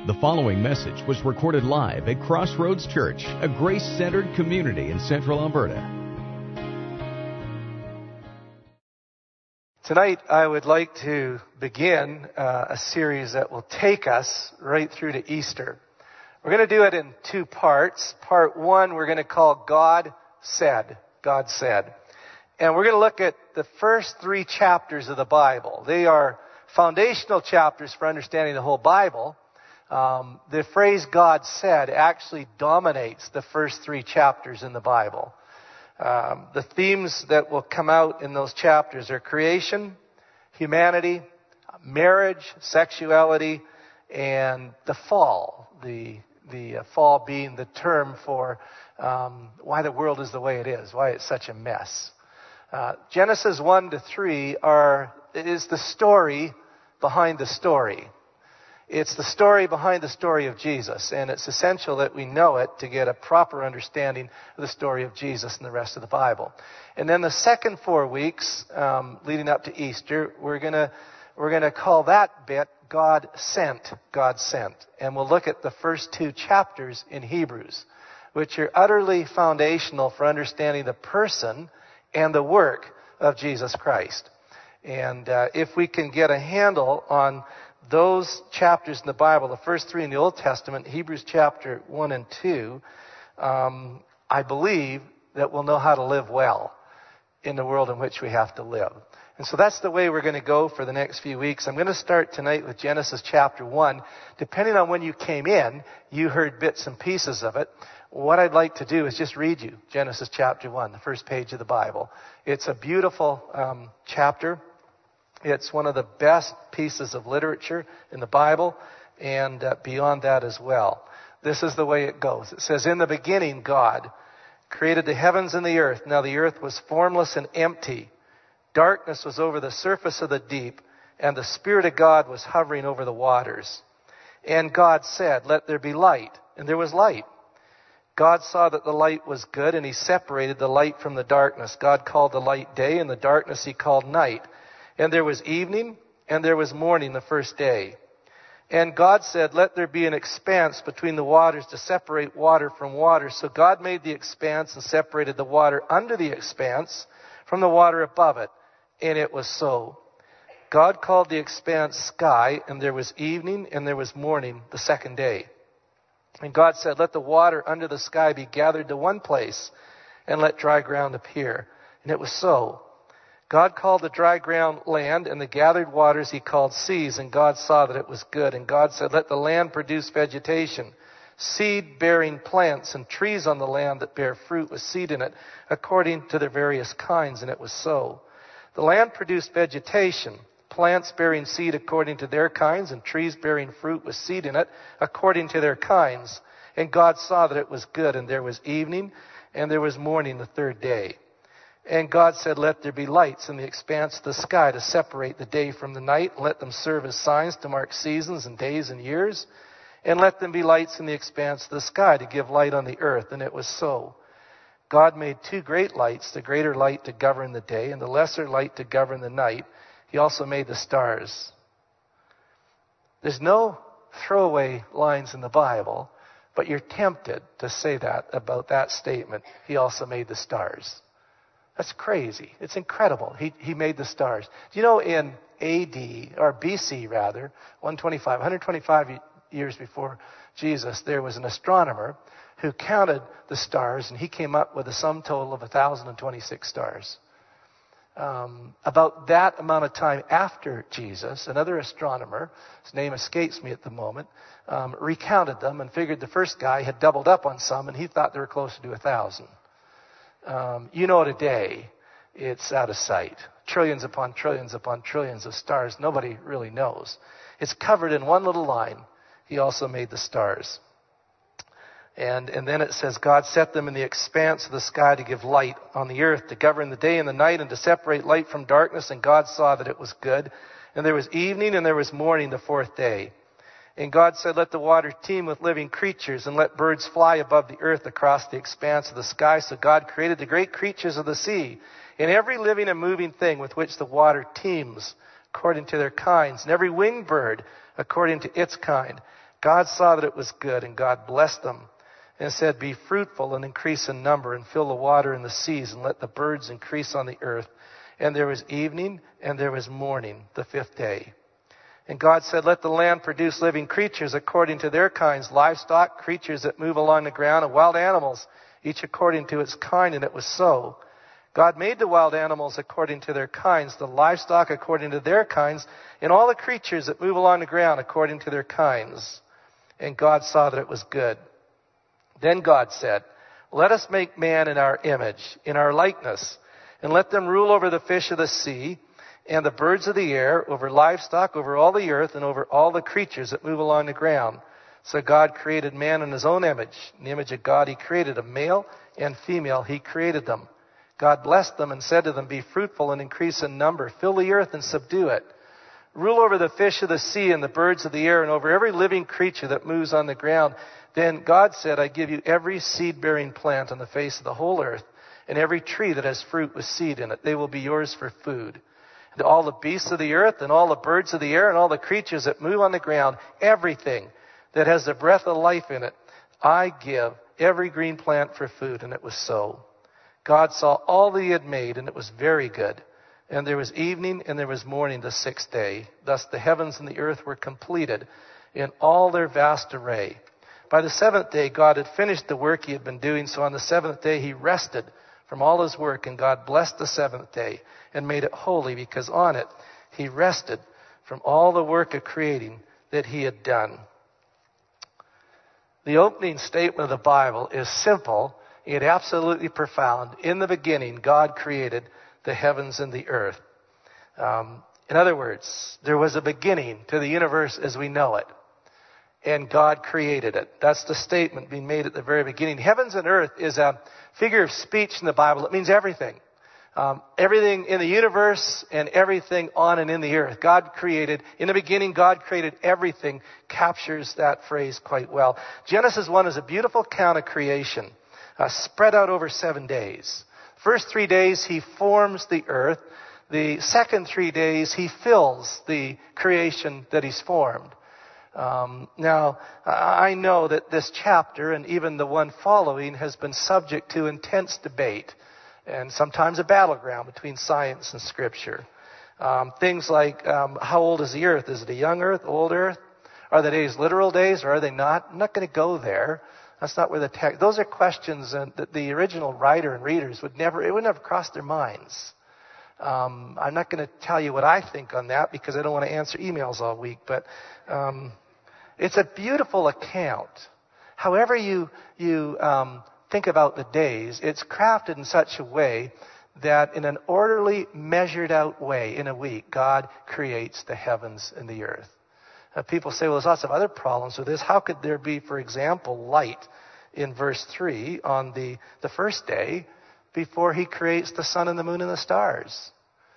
The following message was recorded live at Crossroads Church, a grace-centered community in Central Alberta. Tonight, I would like to begin a series that will take us right through to Easter. We're going to do it in two parts. Part one, we're going to call God Said. God Said. And we're going to look at the first three chapters of the Bible. They are foundational chapters for understanding the whole Bible. The phrase God said actually dominates the first three chapters in the Bible. The themes that will come out in those chapters are creation, humanity, marriage, sexuality, and the fall. The fall being the term for why the world is the way it is, why it's such a mess. Genesis 1 to 3 is the story behind the story. It's the story behind the story of Jesus, and it's essential that we know it to get a proper understanding of the story of Jesus and the rest of the Bible. And then the second 4 weeks, leading up to Easter, we're gonna call that bit God Sent. God Sent. And we'll look at the first two chapters in Hebrews, which are utterly foundational for understanding the person and the work of Jesus Christ. And if we can get a handle on those chapters in the Bible, the first three in the Old Testament, Hebrews chapter 1 and 2, I believe that we'll know how to live well in the world in which we have to live. And so that's the way we're going to go for the next few weeks. I'm going to start tonight with Genesis chapter 1. Depending on when you came in, you heard bits and pieces of it. What I'd like to do is just read you Genesis chapter 1, the first page of the Bible. It's a beautiful chapter. It's one of the best pieces of literature in the Bible, and beyond that as well. This is the way it goes. It says, "In the beginning, God created the heavens and the earth. Now the earth was formless and empty. Darkness was over the surface of the deep, and the Spirit of God was hovering over the waters. And God said, 'Let there be light.' And there was light. God saw that the light was good, and He separated the light from the darkness. God called the light day, and the darkness He called night. And there was evening, and there was morning the first day. And God said, 'Let there be an expanse between the waters to separate water from water.' So God made the expanse and separated the water under the expanse from the water above it. And it was so. God called the expanse sky, and there was evening, and there was morning the second day. And God said, 'Let the water under the sky be gathered to one place, and let dry ground appear.' And it was so. God called the dry ground land, and the gathered waters He called seas. And God saw that it was good. And God said, 'Let the land produce vegetation, seed-bearing plants, and trees on the land that bear fruit with seed in it, according to their various kinds.' And it was so. The land produced vegetation, plants bearing seed according to their kinds, and trees bearing fruit with seed in it, according to their kinds. And God saw that it was good. And there was evening, and there was morning the third day. And God said, 'Let there be lights in the expanse of the sky to separate the day from the night. And let them serve as signs to mark seasons and days and years. And let them be lights in the expanse of the sky to give light on the earth.' And it was so. God made two great lights, the greater light to govern the day, and the lesser light to govern the night. He also made the stars." There's no throwaway lines in the Bible, but you're tempted to say that about that statement. He also made the stars. That's crazy. It's incredible. He made the stars. Do you know in AD, or BC rather, 125 years before Jesus, there was an astronomer who counted the stars, and he came up with a sum total of 1,026 stars. About that amount of time after Jesus, another astronomer, his name escapes me at the moment, recounted them and figured the first guy had doubled up on some, and he thought they were closer to 1,000. Today, it's out of sight. Trillions upon trillions upon trillions of stars. Nobody really knows. It's covered in one little line. He also made the stars. And then it says, God set them in the expanse of the sky to give light on the earth, to govern the day and the night, and to separate light from darkness. And God saw that it was good. And there was evening, and there was morning the fourth day. And God said, let the water teem with living creatures, and let birds fly above the earth across the expanse of the sky. So God created the great creatures of the sea, and every living and moving thing with which the water teems, according to their kinds, and every winged bird according to its kind. God saw that it was good, and God blessed them and said, "Be fruitful and increase in number, and fill the water in the seas, and let the birds increase on the earth." And there was evening and there was morning, the 5th day. And God said, "Let the land produce living creatures according to their kinds, livestock, creatures that move along the ground, and wild animals, each according to its kind." And it was so. God made the wild animals according to their kinds, the livestock according to their kinds, and all the creatures that move along the ground according to their kinds. And God saw that it was good. Then God said, "Let us make man in our image, in our likeness, and let them rule over the fish of the sea, and the birds of the air, over livestock, over all the earth, and over all the creatures that move along the ground." So God created man in his own image. In the image of God he created them, male and female he created them. God blessed them and said to them, "Be fruitful and increase in number, fill the earth and subdue it. Rule over the fish of the sea and the birds of the air, and over every living creature that moves on the ground." Then God said, "I give you every seed-bearing plant on the face of the whole earth, and every tree that has fruit with seed in it. They will be yours for food. And all the beasts of the earth, and all the birds of the air, and all the creatures that move on the ground, everything that has the breath of life in it, I give every green plant for food." And it was so. God saw all that he had made, and it was very good. And there was evening and there was morning, the 6th day. Thus the heavens and the earth were completed in all their vast array. By the 7th day, God had finished the work he had been doing. So on the 7th day, he rested from all his work. And God blessed the 7th day and made it holy, because on it he rested from all the work of creating that he had done. The opening statement of the Bible is simple, yet absolutely profound. In the beginning, God created the heavens and the earth. In other words, there was a beginning to the universe as we know it. And God created it. That's the statement being made at the very beginning. Heavens and earth is a figure of speech in the Bible. It means everything. Everything in the universe and everything on and in the earth. God created, in the beginning, God created everything, captures that phrase quite well. Genesis 1 is a beautiful account of creation, spread out over 7 days. First 3 days, he forms the earth. The second 3 days, he fills the creation that he's formed. Now, I know that this chapter, and even the one following, has been subject to intense debate, and sometimes a battleground between science and Scripture. Things like, how old is the earth? Is it a young earth, old earth? Are the days literal days, or are they not? I'm not going to go there. That's not where the text... Those are questions that the original writer and readers would never cross their minds. I'm not going to tell you what I think on that, because I don't want to answer emails all week, but it's a beautiful account. However you think about the days, it's crafted in such a way that in an orderly, measured out way, in a week, God creates the heavens and the earth. People say, well, there's lots of other problems with this. How could there be, for example, light in verse 3 on the first day before he creates the sun and the moon and the stars?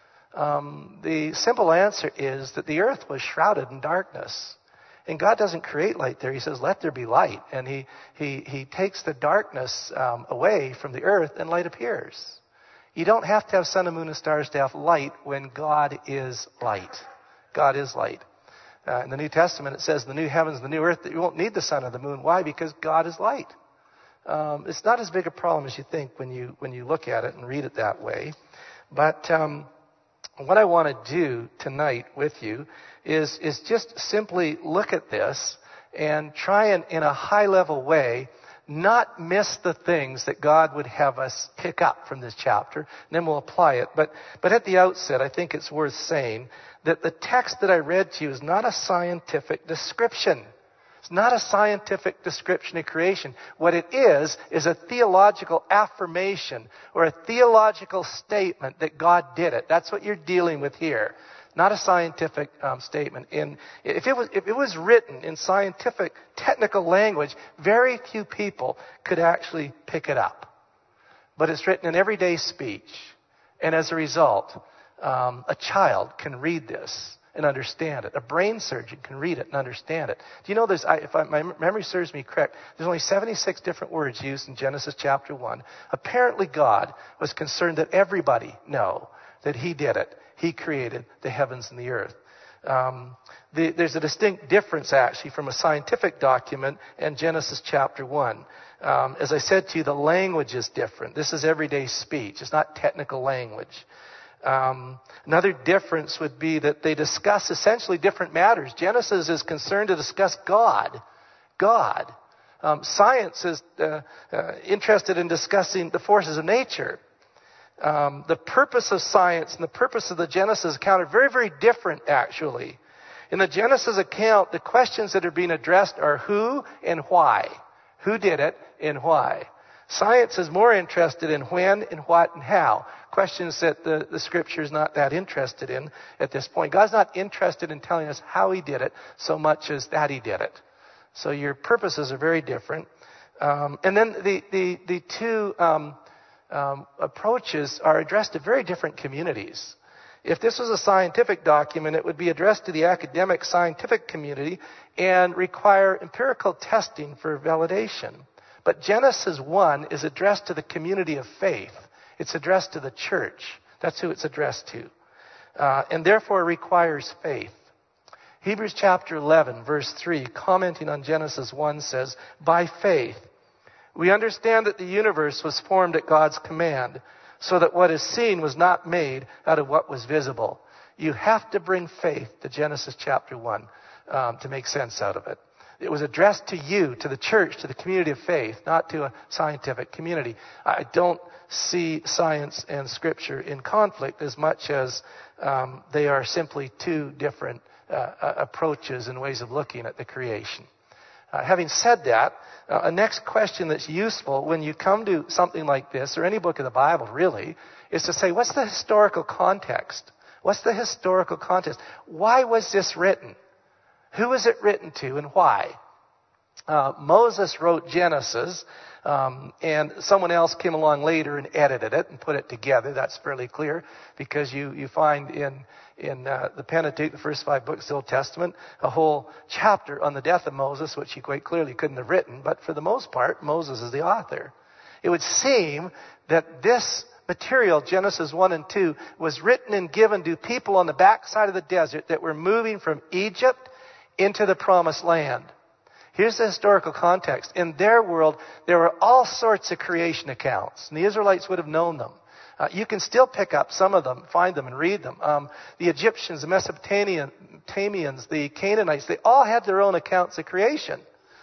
The simple answer is that the earth was shrouded in darkness. And God doesn't create light there. He says, let there be light. And he takes the darkness away from the earth, and light appears. You don't have to have sun and moon and stars to have light when God is light. God is light. In the New Testament, it says the new heavens, the new earth, that you won't need the sun or the moon. Why? Because God is light. It's not as big a problem as you think when you look at it and read it that way. But what I want to do tonight with you is just simply look at this and try and, in a high-level way, not miss the things that God would have us pick up from this chapter, and then we'll apply it. But at the outset, I think it's worth saying that the text that I read to you is not a scientific description. It's not a scientific description of creation. What it is a theological affirmation or a theological statement that God did it. That's what you're dealing with here. Not a scientific statement. If it was written in scientific, technical language, very few people could actually pick it up. But it's written in everyday speech. And as a result, a child can read this and understand it. A brain surgeon can read it and understand it. Do you know my memory serves me correct, there's only 76 different words used in Genesis chapter 1. Apparently God was concerned that everybody know that he did it. He created the heavens and the earth. There's a distinct difference, actually, from a scientific document and Genesis chapter 1. As I said to you, the language is different. This is everyday speech. It's not technical language. Another difference would be that they discuss essentially different matters. Genesis is concerned to discuss God. Science is interested in discussing the forces of nature. The purpose of science and the purpose of the Genesis account are very, very different, actually. In the Genesis account, the questions that are being addressed are who and why. Who did it and why? Science is more interested in when and what and how. Questions that the Scripture is not that interested in at this point. God's not interested in telling us how He did it so much as that He did it. So your purposes are very different. And then the two approaches are addressed to very different communities. If this was a scientific document, it would be addressed to the academic scientific community and require empirical testing for validation. But Genesis 1 is addressed to the community of faith. It's addressed to the church. That's who it's addressed to. And therefore requires faith. Hebrews chapter 11, verse 3, commenting on Genesis 1, says, by faith, we understand that the universe was formed at God's command, so that what is seen was not made out of what was visible. You have to bring faith to Genesis chapter 1 to make sense out of it. It was addressed to you, to the church, to the community of faith, not to a scientific community. I don't see science and Scripture in conflict as much as they are simply two different approaches and ways of looking at the creation. Having said that, a next question that's useful when you come to something like this, or any book of the Bible really, is to say, what's the historical context? What's the historical context? Why was this written? Who was it written to and why? Moses wrote Genesis, and someone else came along later and edited it and put it together. That's fairly clear because you find in the Pentateuch, the first 5 books of the Old Testament, a whole chapter on the death of Moses, which he quite clearly couldn't have written. But for the most part, Moses is the author. It would seem that this material, Genesis 1 and 2, was written and given to people on the backside of the desert that were moving from Egypt into the promised land. Here's the historical context. In their world, there were all sorts of creation accounts, and the Israelites would have known them. You can still pick up some of them, find them, and read them. The Egyptians, the Mesopotamians, the Canaanites, they all had their own accounts of creation.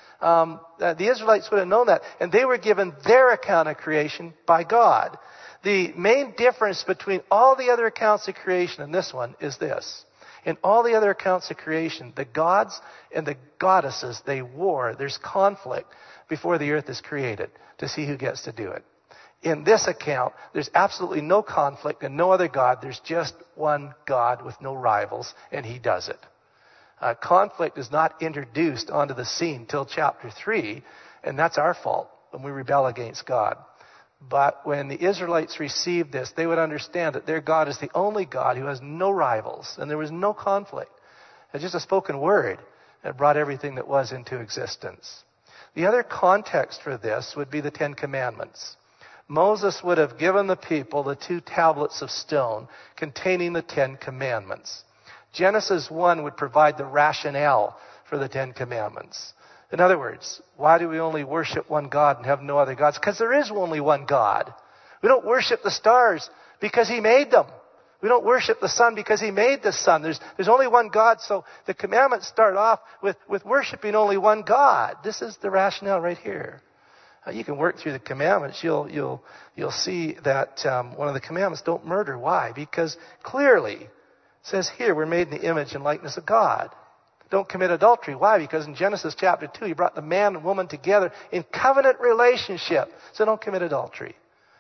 The Israelites would have known that, and they were given their account of creation by God. The main difference between all the other accounts of creation and this one is this. In all the other accounts of creation, the gods and the goddesses, they war. There's conflict before the earth is created to see who gets to do it. In this account, there's absolutely no conflict and no other God. There's just one God with no rivals, and He does it. Conflict is not introduced onto the scene till chapter 3, and that's our fault when we rebel against God. But when the Israelites received this, they would understand that their God is the only God who has no rivals, and there was no conflict. It's just a spoken word that brought everything that was into existence. The other context for this would be the 10 Commandments. Moses would have given the people the 2 tablets of stone containing the 10 Commandments. Genesis 1 would provide the rationale for the 10 Commandments. In other words, why do we only worship one God and have no other gods? Because there is only one God. We don't worship the stars because He made them. We don't worship the sun because He made the sun. There's only one God, so the commandments start off with worshiping only one God. This is the rationale right here. You can work through the commandments. You'll see that one of the commandments, don't murder. Why? Because clearly it says here we're made in the image and likeness of God. Don't commit adultery. Why? Because in Genesis chapter 2, He brought the man and woman together in covenant relationship. So don't commit adultery.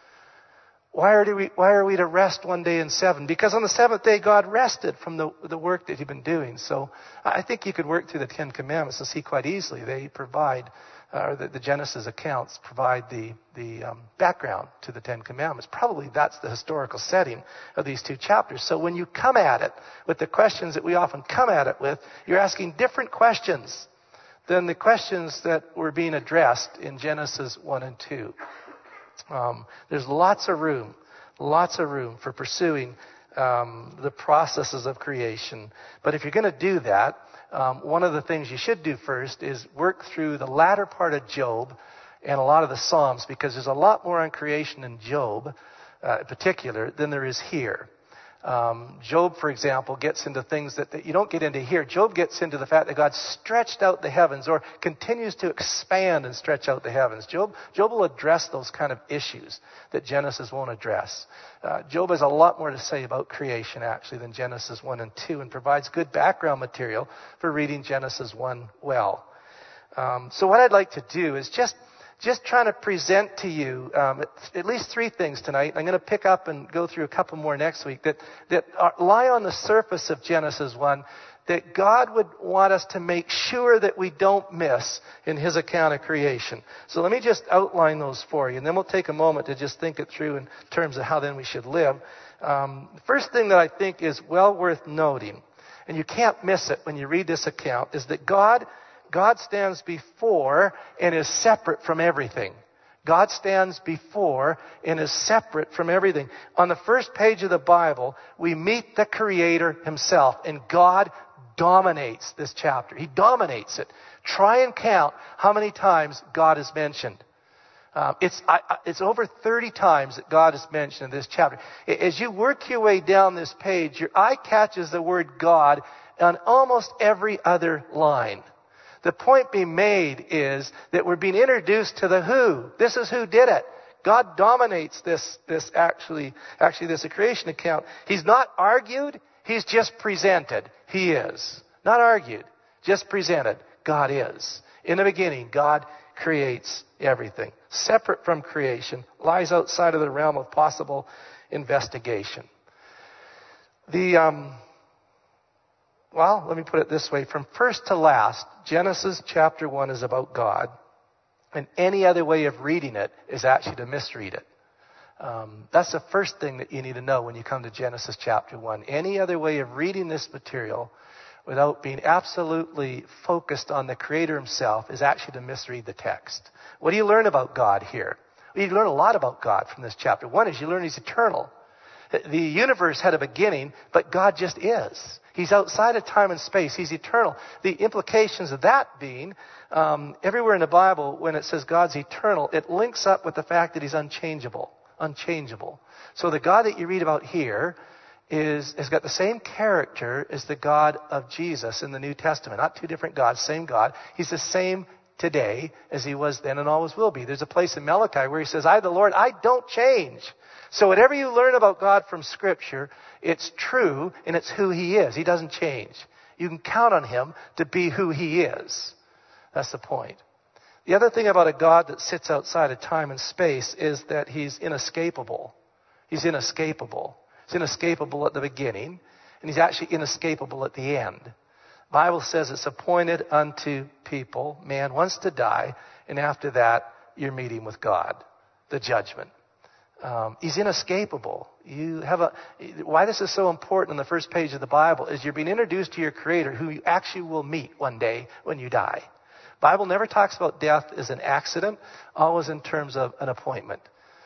Why are we to rest one day in 7? Because on the 7th day, God rested from the work that He'd been doing. So I think you could work through the 10 Commandments and see quite easily they provide, or the Genesis accounts provide the background to the 10 Commandments. Probably that's the historical setting of these 2 chapters. So when you come at it with the questions that we often come at it with, you're asking different questions than the questions that were being addressed in Genesis 1 and 2. There's lots of room for pursuing the processes of creation. But if you're going to do that, one of the things you should do first is work through the latter part of Job and a lot of the Psalms, because there's a lot more on creation in Job in particular than there is here. Job, for example, gets into things that you don't get into here. Job gets into the fact that God stretched out the heavens or continues to expand and stretch out the heavens. Job will address those kind of issues that Genesis won't address. Job has a lot more to say about creation, actually, than Genesis 1 and 2, and provides good background material for reading Genesis 1 well. So what I'd like to do is just trying to present to you at least three things tonight. I'm going to pick up and go through a couple more next week that lie on the surface of Genesis 1 that God would want us to make sure that we don't miss in His account of creation. So let me just outline those for you, and then we'll take a moment to just think it through in terms of how then we should live. The first thing that I think is well worth noting, and you can't miss it when you read this account, is that God stands before and is separate from everything. God stands before and is separate from everything. On the first page of the Bible, we meet the Creator Himself, and God dominates this chapter. He dominates it. Try and count how many times God is mentioned. It's over 30 times that God is mentioned in this chapter. As you work your way down this page, your eye catches the word God on almost every other line. The point being made is that we're being introduced to the who. This is who did it. God dominates this this creation account. He's not argued. He's just presented. He is. Not argued. Just presented. God is. In the beginning, God creates everything. Separate from creation. Lies outside of the realm of possible investigation. Well, let me put it this way. From first to last, Genesis chapter 1 is about God. And any other way of reading it is actually to misread it. That's the first thing that you need to know when you come to Genesis chapter 1. Any other way of reading this material without being absolutely focused on the Creator Himself is actually to misread the text. What do you learn about God here? Well, you learn a lot about God from this chapter. One is you learn He's eternal. The universe had a beginning, but God just is. He's outside of time and space. He's eternal. The implications of that being, everywhere in the Bible, when it says God's eternal, it links up with the fact that He's unchangeable. Unchangeable. So the God that you read about here has got the same character as the God of Jesus in the New Testament. Not two different gods, same God. He's the same today as He was then and always will be. There's a place in Malachi where He says, I, the Lord, I don't change. So whatever you learn about God from Scripture, it's true and it's who He is. He doesn't change. You can count on Him to be who He is. That's the point. The other thing about a God that sits outside of time and space is that He's inescapable. He's inescapable. He's inescapable at the beginning, and He's actually inescapable at the end. The Bible says it's appointed unto people, man wants to die, and after that, you're meeting with God, the judgment. He's inescapable. Why this is so important on the first page of the Bible is you're being introduced to your Creator who you actually will meet one day when you die. The Bible never talks about death as an accident, always in terms of an appointment.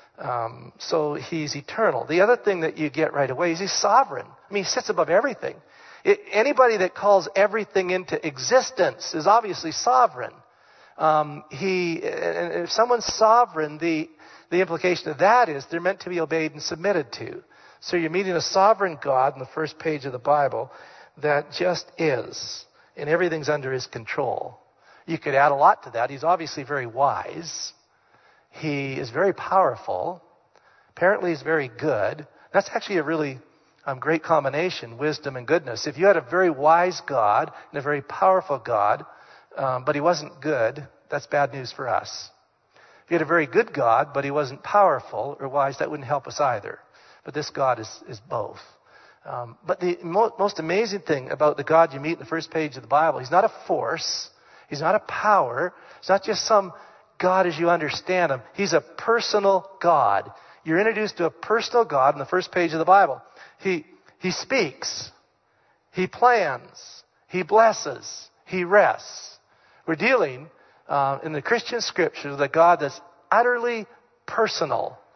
So He's eternal. The other thing that you get right away is He's sovereign. I mean, He sits above everything. Anybody that calls everything into existence is obviously sovereign. And if someone's sovereign, the implication of that is they're meant to be obeyed and submitted to. So you're meeting a sovereign God in the first page of the Bible that just is. And everything's under His control. You could add a lot to that. He's obviously very wise. He is very powerful. Apparently He's very good. That's actually a really great combination, wisdom and goodness. If you had a very wise God and a very powerful God, but He wasn't good, that's bad news for us. If you had a very good God, but He wasn't powerful or wise, that wouldn't help us either. But this God is both. But the most amazing thing about the God you meet in the first page of the Bible, He's not a force. He's not a power. It's not just some God as you understand Him. He's a personal God. You're introduced to a personal God in the first page of the Bible. He speaks. He plans. He blesses. He rests. We're dealing in the Christian Scriptures with a God that's utterly personal.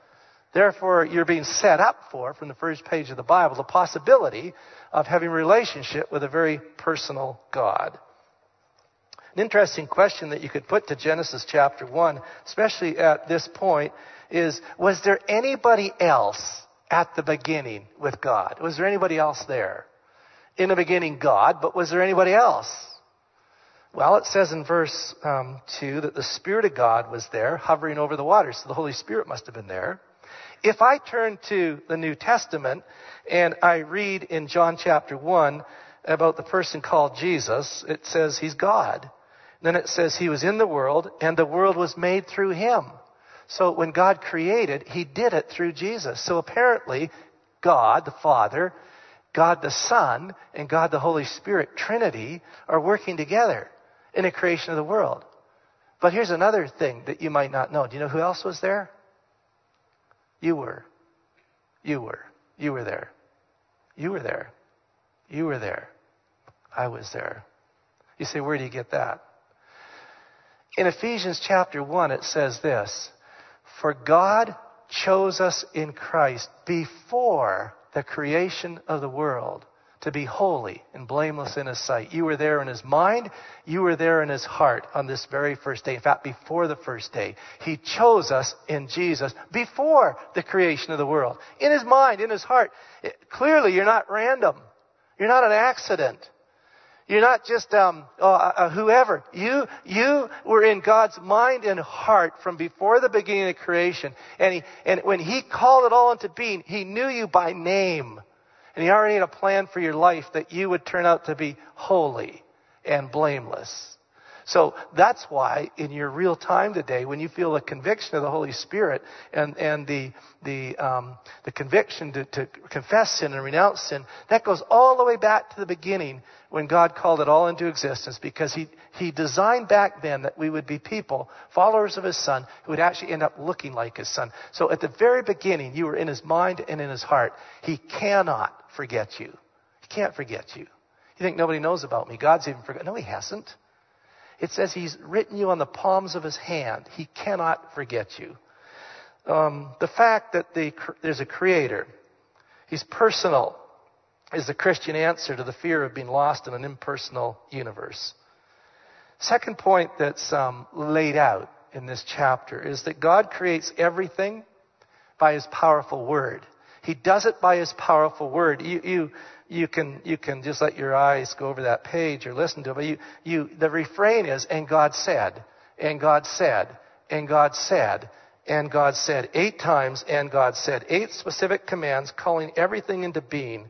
Therefore, you're being set up for, from the first page of the Bible, the possibility of having a relationship with a very personal God. An interesting question that you could put to Genesis chapter 1, especially at this point, is, was there anybody else at the beginning with God? Was there anybody else there? In the beginning, God, but was there anybody else? Well, it says in verse 2 that the Spirit of God was there, hovering over the waters, so the Holy Spirit must have been there. If I turn to the New Testament and I read in John chapter 1 about the person called Jesus, it says he's God. Then it says he was in the world and the world was made through him. So when God created, he did it through Jesus. So apparently God the Father, God the Son, and God the Holy Spirit, Trinity, are working together in the creation of the world. But here's another thing that you might not know. Do you know who else was there? You were. You were. You were there. You were there. You were there. I was there. You say, where do you get that? In Ephesians chapter 1, it says this, for God chose us in Christ before the creation of the world to be holy and blameless in his sight. You were there in his mind. You were there in his heart on this very first day. In fact, before the first day. He chose us in Jesus before the creation of the world. In his mind, in his heart. Clearly, you're not random. You're not an accident. You're not just whoever. You were in God's mind and heart from before the beginning of creation. And when he called it all into being, he knew you by name. And he already had a plan for your life that you would turn out to be holy and blameless. So that's why in your real time today, when you feel the conviction of the Holy Spirit and the conviction to confess sin and renounce sin, that goes all the way back to the beginning when God called it all into existence, because he designed back then that we would be people, followers of his Son, who would actually end up looking like his Son. So at the very beginning, you were in his mind and in his heart. He cannot forget you. He can't forget you. You think nobody knows about me. God's even forgotten. No, he hasn't. It says he's written you on the palms of his hand. He cannot forget you. The fact that there's a creator, he's personal, is the Christian answer to the fear of being lost in an impersonal universe. Second point that's laid out in this chapter is that God creates everything by his powerful word. He does it by his powerful word. You can just let your eyes go over that page or listen to it. But the refrain is, and God said, and God said, and God said, and God said. 8 times, and God said. 8 specific commands calling everything into being.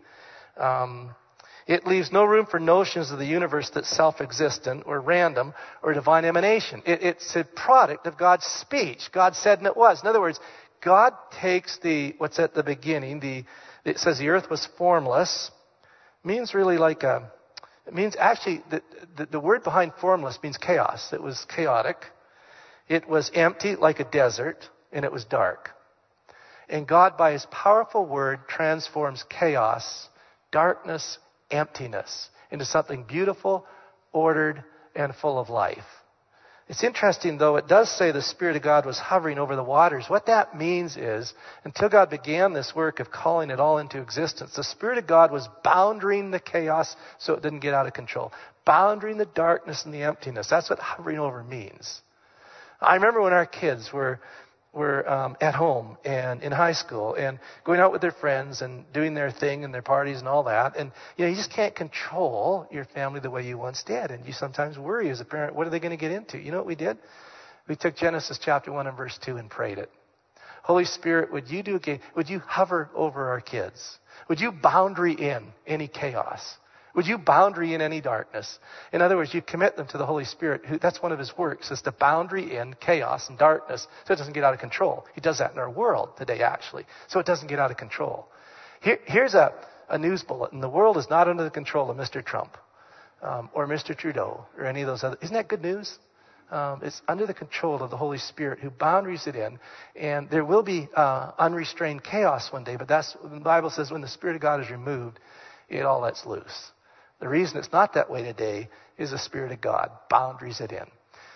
It leaves no room for notions of the universe that's self-existent or random or divine emanation. It's a product of God's speech. God said and it was. In other words, God takes what's at the beginning, it says the earth was formless. Means really it means actually, the word behind formless means chaos. It was chaotic. It was empty like a desert, and it was dark. And God, by his powerful word, transforms chaos, darkness, emptiness into something beautiful, ordered, and full of life. It's interesting, though, it does say the Spirit of God was hovering over the waters. What that means is, until God began this work of calling it all into existence, the Spirit of God was boundaring the chaos so it didn't get out of control. Boundaring the darkness and the emptiness. That's what hovering over means. I remember when our kids were at home and in high school and going out with their friends and doing their thing and their parties and all that. And, you just can't control your family the way you once did. And you sometimes worry as a parent, what are they going to get into? You know what we did? We took Genesis chapter 1 and verse 2 and prayed it. Holy Spirit, would you hover over our kids? Would you boundary in any chaos? Would you boundary in any darkness? In other words, you commit them to the Holy Spirit. That's one of his works, is to boundary in chaos and darkness so it doesn't get out of control. He does that in our world today, actually, so it doesn't get out of control. Here's a news bulletin. The world is not under the control of Mr. Trump or Mr. Trudeau or any of those other. Isn't that good news? It's under the control of the Holy Spirit who boundaries it in. And there will be unrestrained chaos one day, but that's what the Bible says, when the Spirit of God is removed, it all lets loose. The reason it's not that way today is the Spirit of God boundaries it in.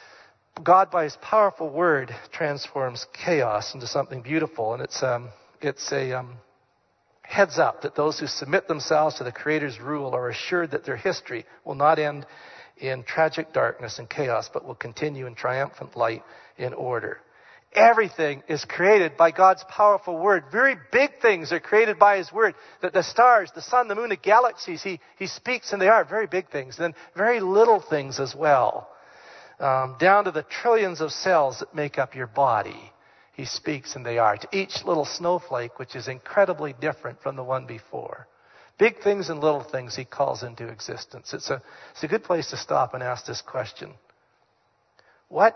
God, by his powerful word, transforms chaos into something beautiful. And it's a heads up that those who submit themselves to the Creator's rule are assured that their history will not end in tragic darkness and chaos, but will continue in triumphant light and order. Everything is created by God's powerful word. Very big things are created by his word. The stars, the sun, the moon, the galaxies, he speaks and they are very big things. And then very little things as well. Down to the trillions of cells that make up your body. He speaks and they are. To each little snowflake, which is incredibly different from the one before. Big things and little things he calls into existence. It's a good place to stop and ask this question. What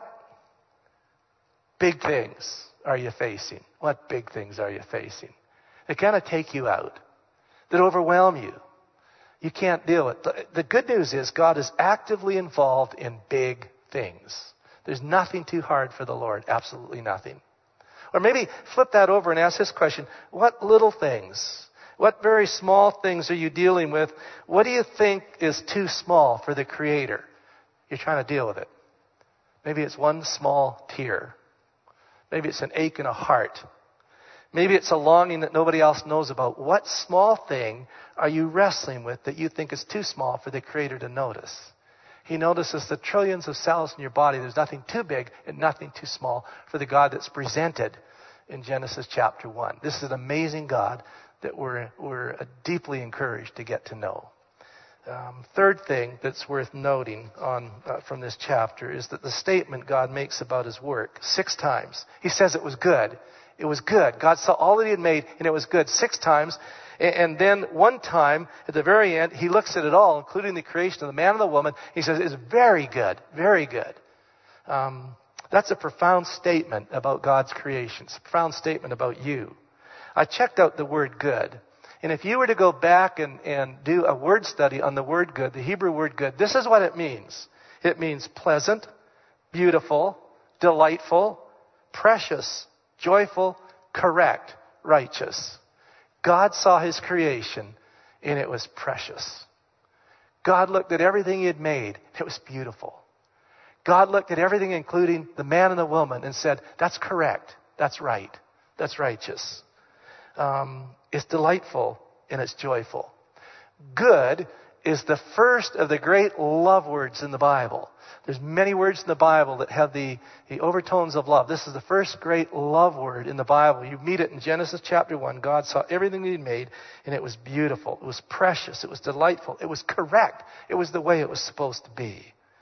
big things are you facing? What big things are you facing? That kind of take you out. That overwhelm you. You can't deal with it. The good news is God is actively involved in big things. There's nothing too hard for the Lord. Absolutely nothing. Or maybe flip that over and ask this question. What little things, what very small things are you dealing with? What do you think is too small for the Creator? You're trying to deal with it. Maybe it's one small tear. Maybe it's an ache in a heart. Maybe it's a longing that nobody else knows about. What small thing are you wrestling with that you think is too small for the Creator to notice? He notices the trillions of cells in your body. There's nothing too big and nothing too small for the God that's presented in Genesis chapter 1. This is an amazing God that we're deeply encouraged to get to know. Third thing that's worth noting from this chapter is that the statement God makes about his work 6 times. He says it was good. It was good. God saw all that he had made and it was good 6 times. And then one time at the very end, he looks at it all, including the creation of the man and the woman. He says, it's very good, very good. That's a profound statement about God's creation. It's a profound statement about you. I checked out the word good. And if you were to go back and do a word study on the word good, the Hebrew word good, this is what it means. It means pleasant, beautiful, delightful, precious, joyful, correct, righteous. God saw his creation and it was precious. God looked at everything he had made. It was beautiful. God looked at everything, including the man and the woman, and said, that's correct. That's right. That's righteous. It's delightful and it's joyful. Good is the first of the great love words in the Bible. There's many words in the Bible that have the overtones of love. This is the first great love word in the Bible. You meet it in Genesis chapter 1. God saw everything he had made, and it was beautiful. It was precious. It was delightful. It was correct. It was the way it was supposed to be.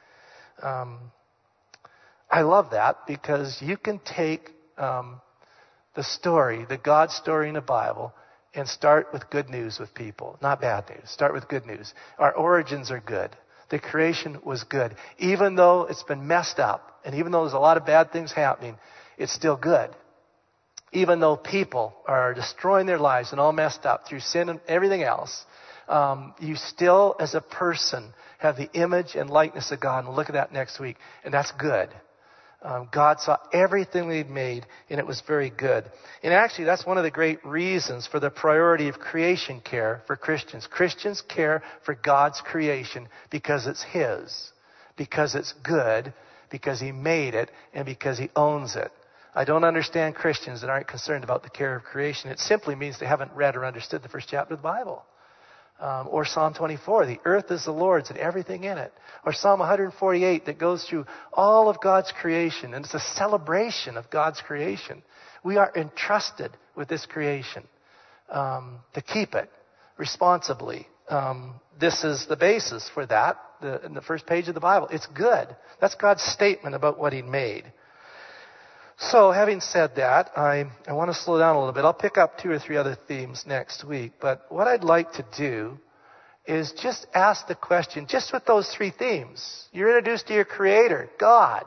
I love that because you can take the story, the God story in the Bible, and start with good news with people. Not bad news. Start with good news. Our origins are good. The creation was good. Even though it's been messed up, and even though there's a lot of bad things happening, it's still good. Even though people are destroying their lives and all messed up through sin and everything else, you still, as a person, have the image and likeness of God. And we'll look at that next week. And that's good. God saw everything we'd made, and it was very good. And actually, that's one of the great reasons for the priority of creation care for Christians. Christians care for God's creation because it's his, because it's good, because he made it, and because he owns it. I don't understand Christians that aren't concerned about the care of creation. It simply means they haven't read or understood the first chapter of the Bible. Or Psalm 24, the earth is the Lord's and everything in it. Or Psalm 148 that goes through all of God's creation. And it's a celebration of God's creation. We are entrusted with this creation to keep it responsibly. This is the basis for that in the first page of the Bible. It's good. That's God's statement about what he made. So, having said that, I want to slow down a little bit. I'll pick up 2 or 3 other themes next week. But what I'd like to do is just ask the question, just with those 3 themes. You're introduced to your Creator, God.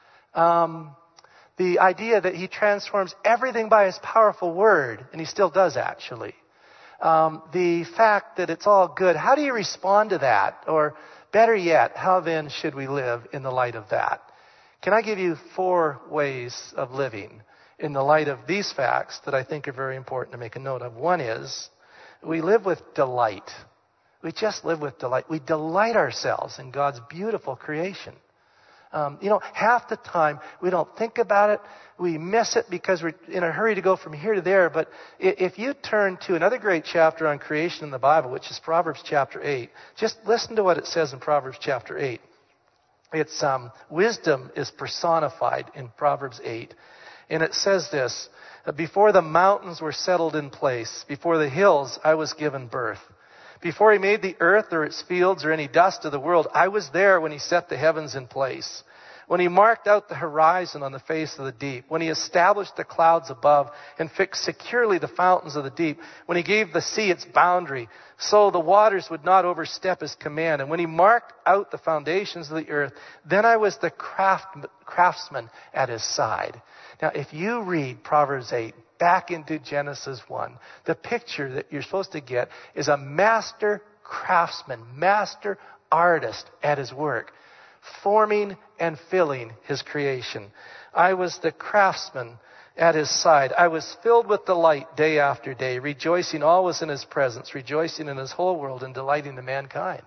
The idea that he transforms everything by his powerful word, and he still does actually. The fact that it's all good. How do you respond to that? Or better yet, how then should we live in the light of that? Can I give you 4 ways of living in the light of these facts that I think are very important to make a note of? One is, we live with delight. We just live with delight. We delight ourselves in God's beautiful creation. Half the time we don't think about it. We miss it because we're in a hurry to go from here to there. But if you turn to another great chapter on creation in the Bible, which is Proverbs chapter 8, just listen to what it says in Proverbs chapter 8. It's wisdom is personified in Proverbs 8. And it says this, before the mountains were settled in place, before the hills I was given birth. Before he made the earth or its fields or any dust of the world, I was there when he set the heavens in place. When he marked out the horizon on the face of the deep, when he established the clouds above and fixed securely the fountains of the deep, when he gave the sea its boundary, so the waters would not overstep his command, and when he marked out the foundations of the earth, then I was the craftsman at his side. Now, if you read Proverbs 8 back into Genesis 1, the picture that you're supposed to get is a master craftsman, master artist at his work, forming and filling his creation. I was the craftsman at his side. I was filled with delight day after day, rejoicing always in his presence, rejoicing in his whole world and delighting in mankind.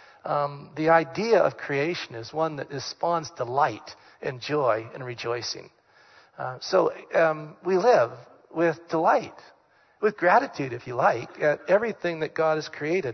The idea of creation is one that spawns delight and joy and rejoicing. So we live with delight, with gratitude, if you like, at everything that God has created.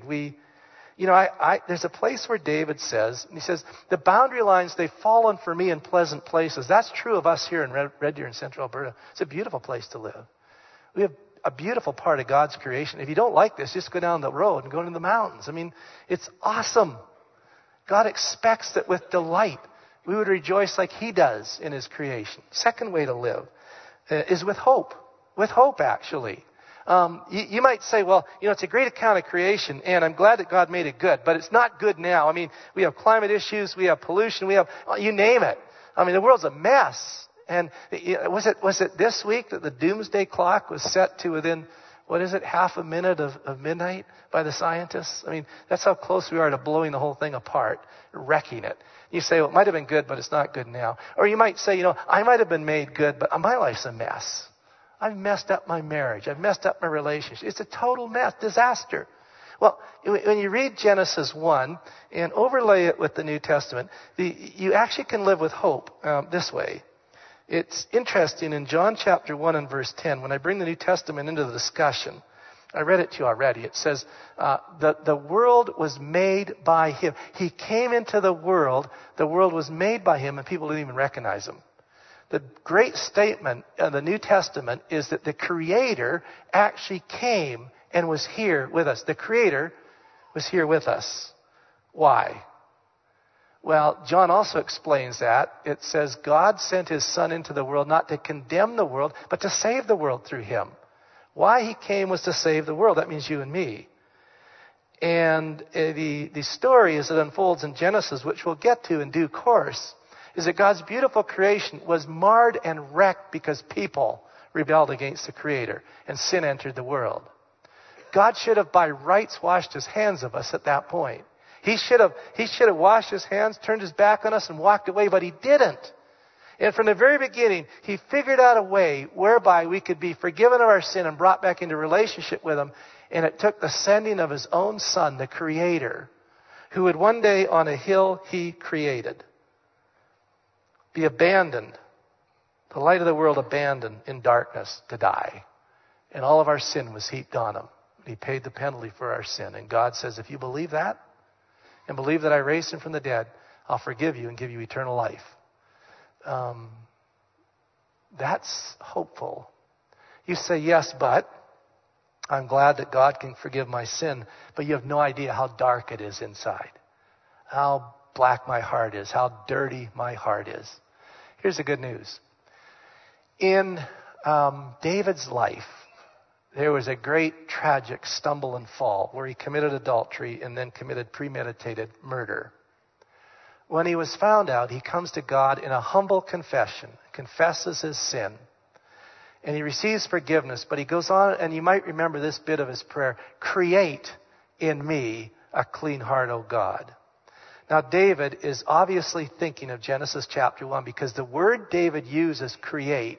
There's a place where David says, and he says, the boundary lines, they've fallen for me in pleasant places. That's true of us here in Red Deer in central Alberta. It's a beautiful place to live. We have a beautiful part of God's creation. If you don't like this, just go down the road and go into the mountains. It's awesome. God expects that with delight, we would rejoice like he does in his creation. Second way to live is with hope. With hope, actually. You might say, it's a great account of creation, and I'm glad that God made it good, but it's not good now. We have climate issues, we have pollution, you name it. The world's a mess. And was it this week that the doomsday clock was set to within, half a minute of midnight by the scientists? That's how close we are to blowing the whole thing apart, wrecking it. You say, it might have been good, but it's not good now. Or you might say, I might have been made good, but my life's a mess. I've messed up my marriage. I've messed up my relationship. It's a total mess, disaster. Well, when you read Genesis 1 and overlay it with the New Testament, you actually can live with hope this way. It's interesting in John chapter 1 and verse 10, when I bring the New Testament into the discussion, I read it to you already. It says, the world was made by him. He came into the world was made by him, and people didn't even recognize him. The great statement of the New Testament is that the Creator actually came and was here with us. The Creator was here with us. Why? Well, John also explains that. It says God sent his Son into the world not to condemn the world, but to save the world through him. Why he came was to save the world. That means you and me. And the story as it unfolds in Genesis, which we'll get to in due course, is that God's beautiful creation was marred and wrecked because people rebelled against the Creator and sin entered the world. God should have by rights washed his hands of us at that point. He should have washed his hands, turned his back on us and walked away, but he didn't. And from the very beginning, he figured out a way whereby we could be forgiven of our sin and brought back into relationship with him. And it took the sending of his own Son, the Creator, who would one day on a hill he created be abandoned, the light of the world abandoned in darkness to die. And all of our sin was heaped on him. He paid the penalty for our sin. And God says, if you believe that, and believe that I raised him from the dead, I'll forgive you and give you eternal life. That's hopeful. You say, yes, but I'm glad that God can forgive my sin, but you have no idea how dark it is inside. How black my heart is, how dirty my heart is. Here's the good news. In David's life, there was a great tragic stumble and fall where he committed adultery and then committed premeditated murder. When he was found out, he comes to God in a humble confession, confesses his sin, and he receives forgiveness. But he goes on, and you might remember this bit of his prayer, create in me a clean heart, O God. Now, David is obviously thinking of Genesis chapter 1 because the word David uses, create,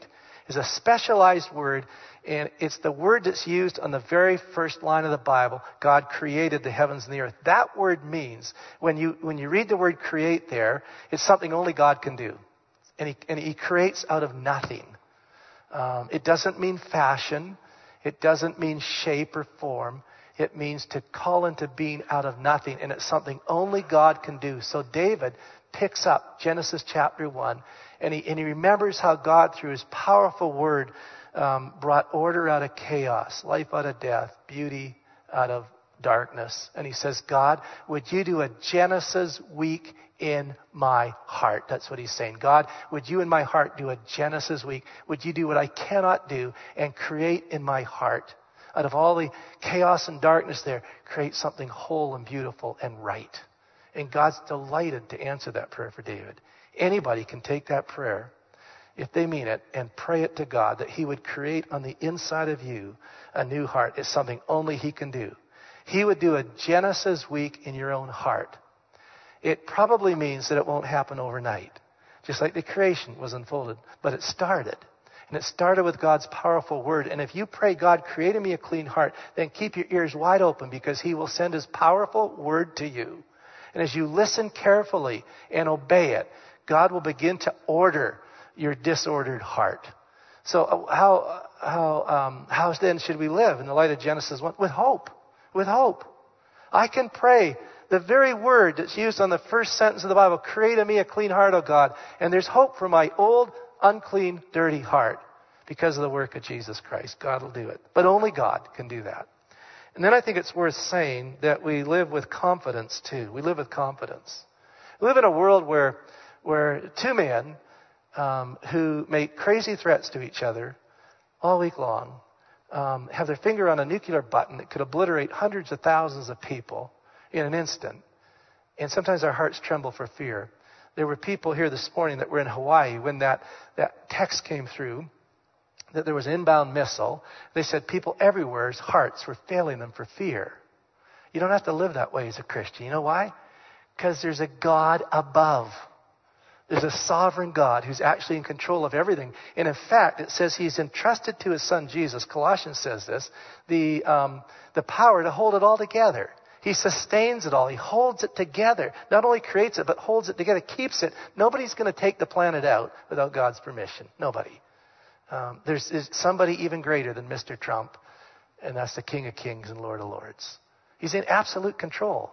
is a specialized word, and it's the word that's used on the very first line of the Bible. God created the heavens and the earth. That word means, when you read the word create there, it's something only God can do. And he creates out of nothing. It doesn't mean fashion. It doesn't mean shape or form. It means to call into being out of nothing, and it's something only God can do. So David picks up Genesis chapter 1, and he remembers how God, through his powerful word, brought order out of chaos, life out of death, beauty out of darkness. And he says, God, would you do a Genesis week in my heart? That's what he's saying. God, would you in my heart do a Genesis week? Would you do what I cannot do and create in my heart, out of all the chaos and darkness there, create something whole and beautiful and right? And God's delighted to answer that prayer for David. Anybody can take that prayer, if they mean it, and pray it to God, that he would create on the inside of you a new heart. It's something only he can do. He would do a Genesis week in your own heart. It probably means that it won't happen overnight, just like the creation was unfolded. But it started. And it started with God's powerful word. And if you pray, God, create in me a clean heart, then keep your ears wide open, because he will send his powerful word to you. And as you listen carefully and obey it, God will begin to order your disordered heart. So how then should we live in the light of Genesis 1? With hope. With hope. I can pray the very word that's used on the first sentence of the Bible, create in me a clean heart, O God. And there's hope for my old, unclean, dirty heart because of the work of Jesus Christ. God will do it. But only God can do that. And then I think it's worth saying that we live with confidence too. We live with confidence. We live in a world where two men who make crazy threats to each other all week long have their finger on a nuclear button that could obliterate hundreds of thousands of people in an instant. And sometimes our hearts tremble for fear. There were people here this morning that were in Hawaii when that text came through that there was an inbound missile. They said people everywhere's hearts were failing them for fear. You don't have to live that way as a Christian. You know why? Because there's a God above. There's a sovereign God who's actually in control of everything. And in fact, it says he's entrusted to his son Jesus, Colossians says this, the power to hold it all together. He sustains it all. He holds it together. Not only creates it, but holds it together, keeps it. Nobody's going to take the planet out without God's permission. Nobody. There's somebody even greater than Mr. Trump, and that's the King of Kings and Lord of Lords. He's in absolute control.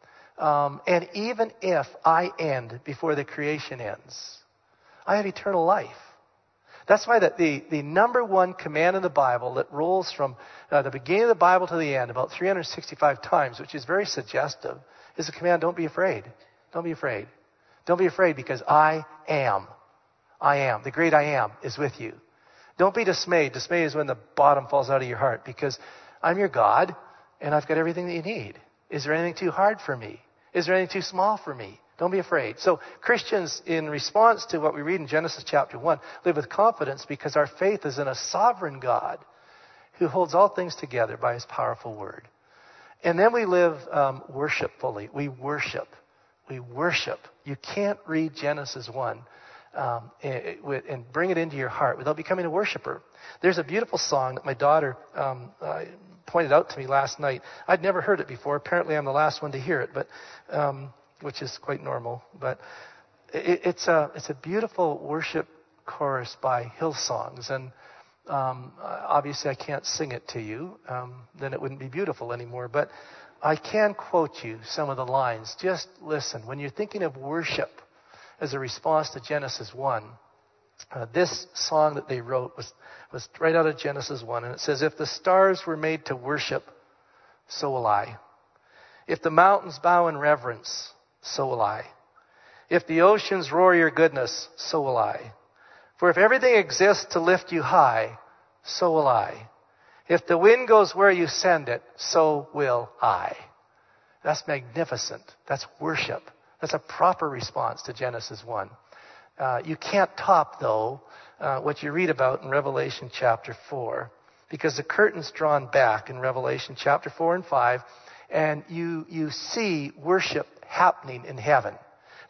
And even if I end before the creation ends, I have eternal life. That's why the number one command in the Bible that rolls from the beginning of the Bible to the end about 365 times, which is very suggestive, is the command, don't be afraid. Don't be afraid. Don't be afraid, because I am. I am. The great I am is with you. Don't be dismayed. Dismay is when the bottom falls out of your heart, because I'm your God and I've got everything that you need. Is there anything too hard for me? Is there anything too small for me? Don't be afraid. So Christians, in response to what we read in Genesis chapter 1, live with confidence because our faith is in a sovereign God who holds all things together by his powerful word. And then we live worshipfully. We worship. We worship. You can't read Genesis 1 and bring it into your heart without becoming a worshiper. There's a beautiful song that my daughter pointed out to me last night. I'd never heard it before. Apparently I'm the last one to hear it, but which is quite normal. But it's a beautiful worship chorus by Hillsongs. And obviously I can't sing it to you. Then it wouldn't be beautiful anymore. But I can quote you some of the lines. Just listen. When you're thinking of worship as a response to Genesis 1, this song that they wrote was right out of Genesis 1. And it says, if the stars were made to worship, so will I. If the mountains bow in reverence, so will I. If the oceans roar your goodness, so will I. For if everything exists to lift you high, so will I. If the wind goes where you send it, so will I. That's magnificent. That's worship. That's a proper response to Genesis 1. You can't top, though, what you read about in Revelation chapter 4, because the curtain's drawn back in Revelation chapter 4 and 5, and you see worship happening in heaven.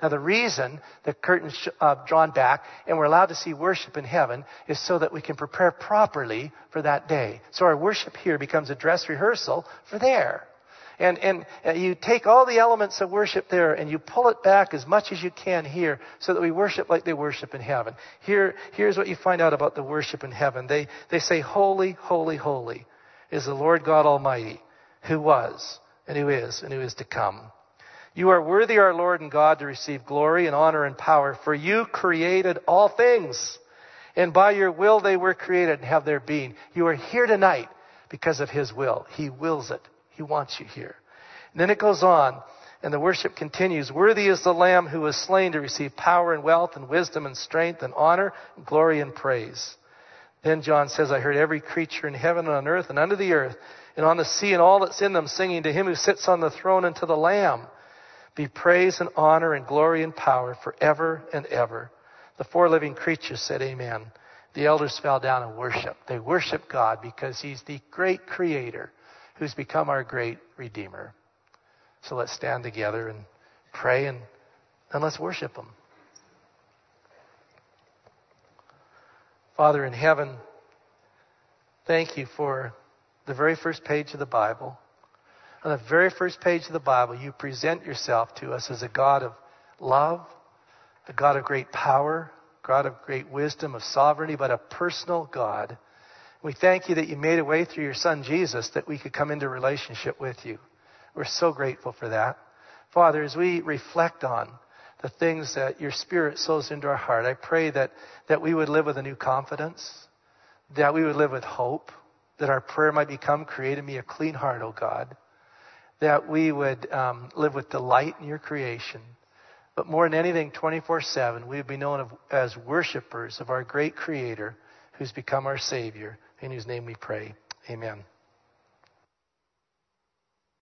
Now, the reason the curtain's drawn back and we're allowed to see worship in heaven is so that we can prepare properly for that day. So our worship here becomes a dress rehearsal for there. And you take all the elements of worship there and you pull it back as much as you can here so that we worship like they worship in heaven. Here's what you find out about the worship in heaven. They say, holy, holy, holy is the Lord God Almighty, who was and who is to come. You are worthy, our Lord and God, to receive glory and honor and power, for you created all things. And by your will they were created and have their being. You are here tonight because of his will. He wills it. He wants you here. And then it goes on, and the worship continues. Worthy is the Lamb who was slain to receive power and wealth and wisdom and strength and honor and glory and praise. Then John says, I heard every creature in heaven and on earth and under the earth and on the sea and all that's in them singing to him who sits on the throne and to the Lamb be praise and honor and glory and power forever and ever. The four living creatures said amen. The elders fell down and worshiped. They worship God because he's the great creator who's become our great Redeemer. So let's stand together and pray and let's worship him. Father in heaven, thank you for the very first page of the Bible. On the very first page of the Bible, you present yourself to us as a God of love, a God of great power, God of great wisdom, of sovereignty, but a personal God. We thank you that you made a way through your Son Jesus that we could come into relationship with you. We're so grateful for that. Father, as we reflect on the things that your Spirit sows into our heart, I pray that we would live with a new confidence, that we would live with hope, that our prayer might become, create in me a clean heart, O God, that we would live with delight in your creation. But more than anything, 24/7, we would be known as worshipers of our great Creator who's become our Savior, in whose name we pray. Amen.